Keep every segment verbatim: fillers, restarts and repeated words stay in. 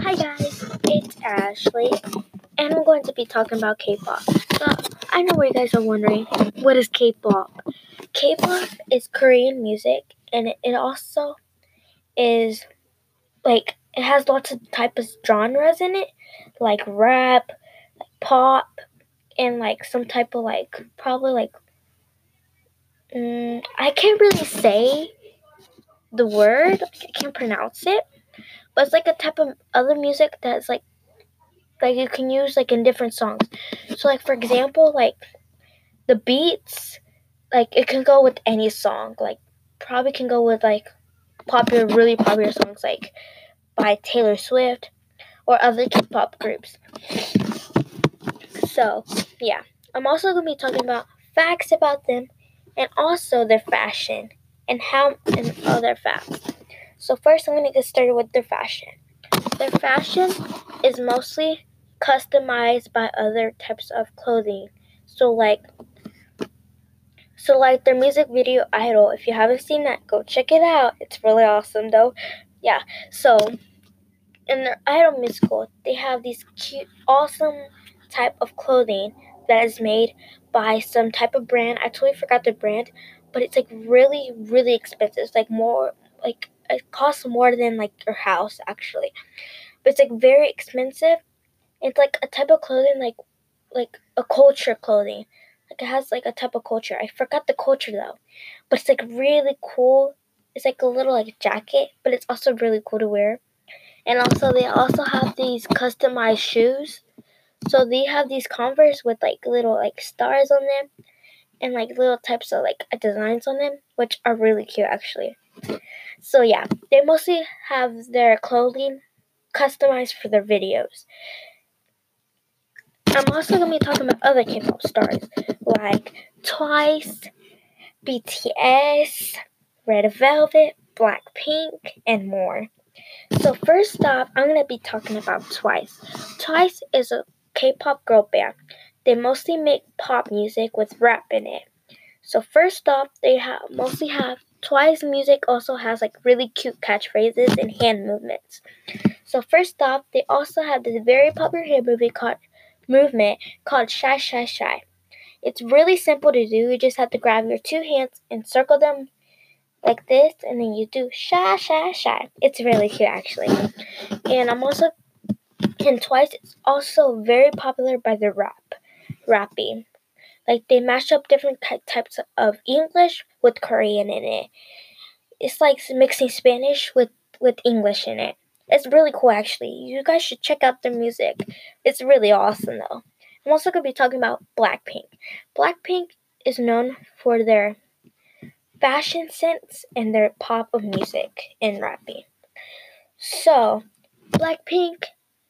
Hi guys, it's Ashley, and I'm going to be talking about K-pop. So, I know where you guys are wondering, what is K-pop? K-pop is Korean music, and it, it also is, like, it has lots of types of genres in it, like rap, like pop, and, like, some type of, like, probably, like, um, I can't really say the word, like, I can't pronounce it, but it's, like, a type of other music that's, like, like you can use like in different songs. So like for example, like the beats, like it can go with any song. Like probably can go with like popular, really popular songs like by Taylor Swift or other K-pop groups. So yeah, I'm also gonna be talking about facts about them and also their fashion and how and other facts. So first, I'm gonna get started with their fashion. Their fashion is mostly customized by other types of clothing. So like so like their music video Idol. If you haven't seen that, go check it out. It's really awesome though. Yeah. So in their Idol musical, they have these cute awesome type of clothing that is made by some type of brand. I totally forgot the brand, but it's like really, really expensive. It's like more like it costs more than like your house actually. But it's like very expensive. It's like a type of clothing like like a culture clothing. Like it has like a type of culture. I forgot the culture though. But it's like really cool. It's like a little like jacket, but it's also really cool to wear. And also they also have these customized shoes. So they have these Converse with like little like stars on them and like little types of like designs on them, which are really cute actually. So yeah, they mostly have their clothing customized for their videos. I'm also going to be talking about other K-pop stars like Twice, B T S, Red Velvet, Blackpink, and more. So first off, I'm going to be talking about Twice. Twice is a K-pop girl band. They mostly make pop music with rap in it. So first off, they have mostly have Twice music also has like really cute catchphrases and hand movements. So first off, they also have this very popular hand movie called movement called Shy Shy Shy. It's really simple to do. You just have to grab your two hands and circle them like this, and then you do Shy Shy Shy. It's really cute actually. And I'm also and Twice is also very popular by the rap, rapping. Like they mash up different types of English with Korean in it. It's like mixing Spanish with with English in it. It's really cool actually. You guys should check out their music. It's really awesome though. I'm also going to be talking about Blackpink. Blackpink is known for their fashion sense and their pop of music and rapping. So, Blackpink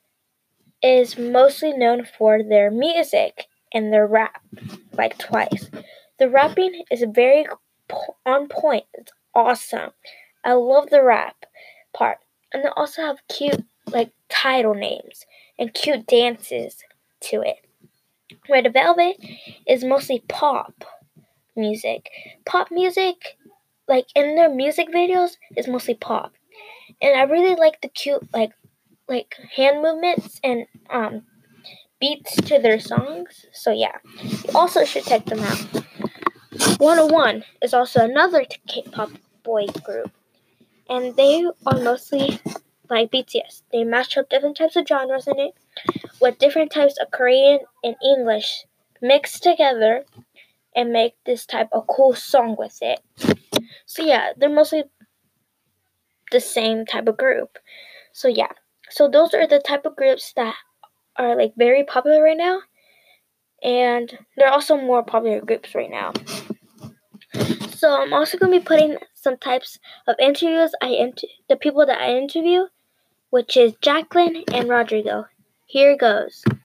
is mostly known for their music and their rap, like Twice. The rapping is very on point. It's awesome. I love the rap part. And they also have cute, like, title names and cute dances to it. Red Velvet is mostly pop music. Pop music, like in their music videos, is mostly pop. And I really like the cute, like, like hand movements and um beats to their songs. So yeah, you also should check them out. one oh one is also another K-pop boy group, and they are mostly like B T S. They match up different types of genres in it with different types of Korean and English mixed together and make this type of cool song with it. So yeah, they're mostly the same type of group. So yeah, so those are the type of groups that are like very popular right now, and there are also more popular groups right now. So I'm also going to be putting some types of interviews I inter- the people that I interview, which is Jacqueline and Rodrigo. Here goes.